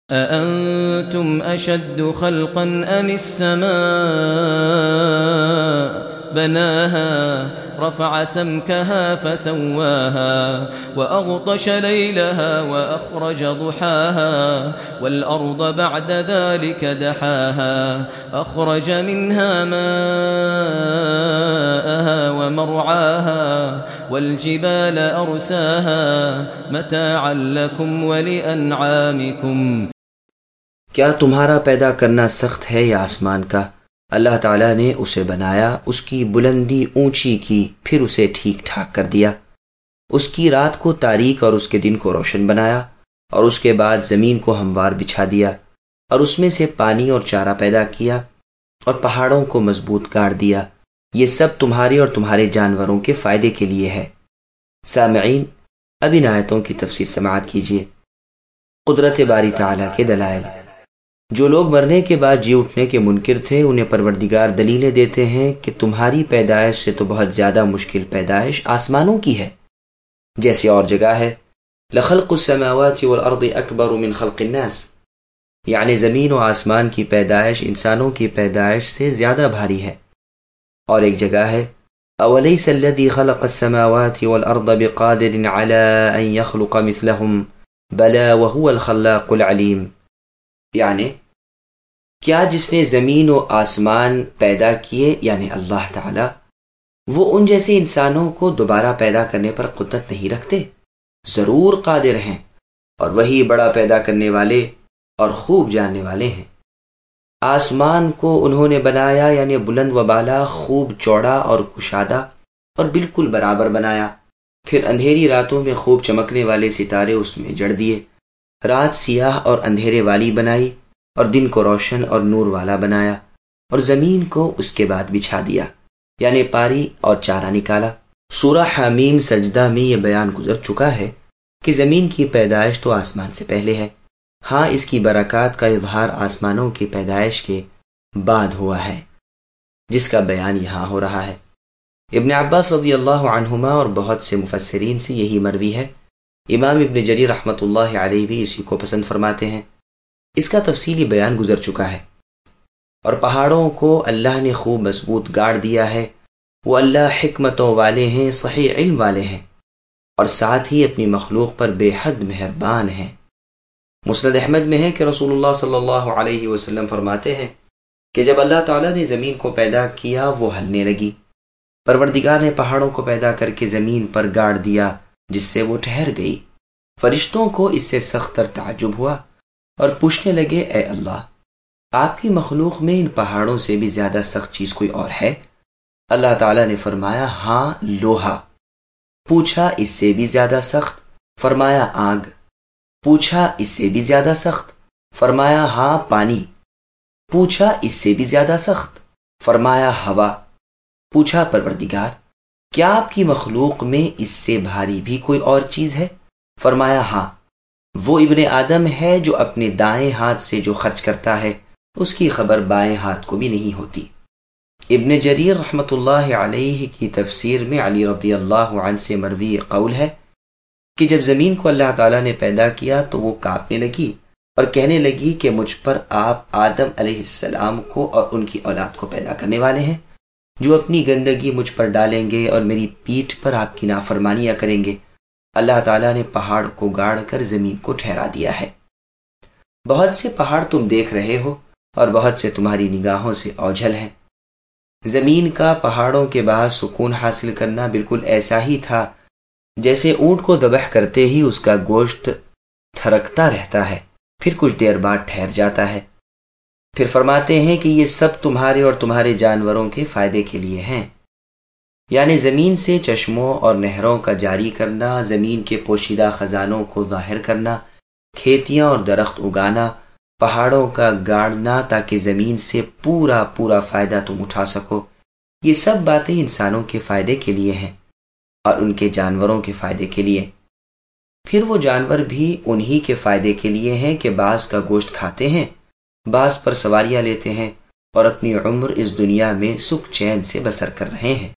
أأنتم أشد خلقا أم السماء بناها رفع سمكها فسواها وأغطش ليلها وأخرج ضحاها والأرض بعد ذلك دحاها أخرج منها ماءها ومرعاها والجبال أرساها متاعا لكم ولأنعامكم. کیا تمہارا پیدا کرنا سخت ہے یا آسمان کا؟ اللہ تعالیٰ نے اسے بنایا، اس کی بلندی اونچی کی، پھر اسے ٹھیک ٹھاک کر دیا، اس کی رات کو تاریک اور اس کے دن کو روشن بنایا، اور اس کے بعد زمین کو ہموار بچھا دیا، اور اس میں سے پانی اور چارہ پیدا کیا، اور پہاڑوں کو مضبوط گاڑ دیا۔ یہ سب تمہارے اور تمہارے جانوروں کے فائدے کے لیے ہے۔ سامعین، اب ان آیتوں کی تفسیر سماعت کیجیے۔ قدرت باری تعالیٰ کے دلائل۔ جو لوگ مرنے کے بعد جی اٹھنے کے منکر تھے، انہیں پروردگار دلیلیں دیتے ہیں کہ تمہاری پیدائش سے تو بہت زیادہ مشکل پیدائش آسمانوں کی ہے۔ جیسے اور جگہ ہے لخلق السماوات والارض اکبر من خلق الناس، یعنی زمین و آسمان کی پیدائش انسانوں کی پیدائش سے زیادہ بھاری ہے۔ اور ایک جگہ ہے اولیس الذی خلق السماوات والارض بقادر علی ان یخلق مثلهم بلا وهو الخلاق العلیم، یعنی کیا جس نے زمین و آسمان پیدا کیے یعنی اللہ تعالی، وہ ان جیسے انسانوں کو دوبارہ پیدا کرنے پر قدرت نہیں رکھتے؟ ضرور قادر ہیں، اور وہی بڑا پیدا کرنے والے اور خوب جاننے والے ہیں۔ آسمان کو انہوں نے بنایا یعنی بلند و بالا، خوب چوڑا اور کشادہ اور بالکل برابر بنایا، پھر اندھیری راتوں میں خوب چمکنے والے ستارے اس میں جڑ دیے، رات سیاہ اور اندھیرے والی بنائی اور دن کو روشن اور نور والا بنایا، اور زمین کو اس کے بعد بچھا دیا یعنی پاری اور چارہ نکالا۔ سورہ حمیم سجدہ میں یہ بیان گزر چکا ہے کہ زمین کی پیدائش تو آسمان سے پہلے ہے، ہاں اس کی برکات کا اظہار آسمانوں کی پیدائش کے بعد ہوا ہے، جس کا بیان یہاں ہو رہا ہے۔ ابن عباس رضی اللہ عنہما اور بہت سے مفسرین سے یہی مروی ہے۔ امام ابن جریر رحمۃ اللہ علیہ بھی اسی کو پسند فرماتے ہیں۔ اس کا تفصیلی بیان گزر چکا ہے۔ اور پہاڑوں کو اللہ نے خوب مضبوط گاڑ دیا ہے، وہ اللہ حکمتوں والے ہیں، صحیح علم والے ہیں، اور ساتھ ہی اپنی مخلوق پر بے حد مہربان ہیں۔ مسند احمد میں ہے کہ رسول اللہ صلی اللہ علیہ وسلم فرماتے ہیں کہ جب اللہ تعالیٰ نے زمین کو پیدا کیا وہ ہلنے لگی، پروردگار نے پہاڑوں کو پیدا کر کے زمین پر گاڑ دیا جس سے وہ ٹھہر گئی۔ فرشتوں کو اس سے سخت تر تعجب ہوا اور پوچھنے لگے، اے اللہ، آپ کی مخلوق میں ان پہاڑوں سے بھی زیادہ سخت چیز کوئی اور ہے؟ اللہ تعالیٰ نے فرمایا، ہاں، لوہا۔ پوچھا اس سے بھی زیادہ سخت؟ فرمایا آگ۔ پوچھا اس سے بھی زیادہ سخت؟ فرمایا ہاں، پانی۔ پوچھا اس سے بھی زیادہ سخت؟ فرمایا ہوا۔ پوچھا پروردگار، کیا آپ کی مخلوق میں اس سے بھاری بھی کوئی اور چیز ہے؟ فرمایا ہاں، وہ ابن آدم ہے جو اپنے دائیں ہاتھ سے جو خرچ کرتا ہے اس کی خبر بائیں ہاتھ کو بھی نہیں ہوتی۔ ابن جریر رحمۃ اللہ علیہ کی تفسیر میں علی رضی اللہ عنہ سے مروی قول ہے کہ جب زمین کو اللہ تعالیٰ نے پیدا کیا تو وہ کانپنے لگی اور کہنے لگی کہ مجھ پر آپ آدم علیہ السلام کو اور ان کی اولاد کو پیدا کرنے والے ہیں، جو اپنی گندگی مجھ پر ڈالیں گے اور میری پیٹھ پر آپ کی نافرمانیاں کریں گے۔ اللہ تعالیٰ نے پہاڑ کو گاڑ کر زمین کو ٹھہرا دیا ہے۔ بہت سے پہاڑ تم دیکھ رہے ہو اور بہت سے تمہاری نگاہوں سے اوجھل ہیں۔ زمین کا پہاڑوں کے بعد سکون حاصل کرنا بالکل ایسا ہی تھا جیسے اونٹ کو ذبح کرتے ہی اس کا گوشت تھرکتا رہتا ہے، پھر کچھ دیر بعد ٹھہر جاتا ہے۔ پھر فرماتے ہیں کہ یہ سب تمہارے اور تمہارے جانوروں کے فائدے کے لیے ہیں، یعنی زمین سے چشموں اور نہروں کا جاری کرنا، زمین کے پوشیدہ خزانوں کو ظاہر کرنا، کھیتیاں اور درخت اگانا، پہاڑوں کا گاڑنا تاکہ زمین سے پورا فائدہ تم اٹھا سکو، یہ سب باتیں انسانوں کے فائدے کے لیے ہیں اور ان کے جانوروں کے فائدے کے لیے۔ پھر وہ جانور بھی انہی کے فائدے کے لیے ہیں کہ بعض کا گوشت کھاتے ہیں، بعض پر سواریاں لیتے ہیں اور اپنی عمر اس دنیا میں سکھ چین سے بسر کر رہے ہیں۔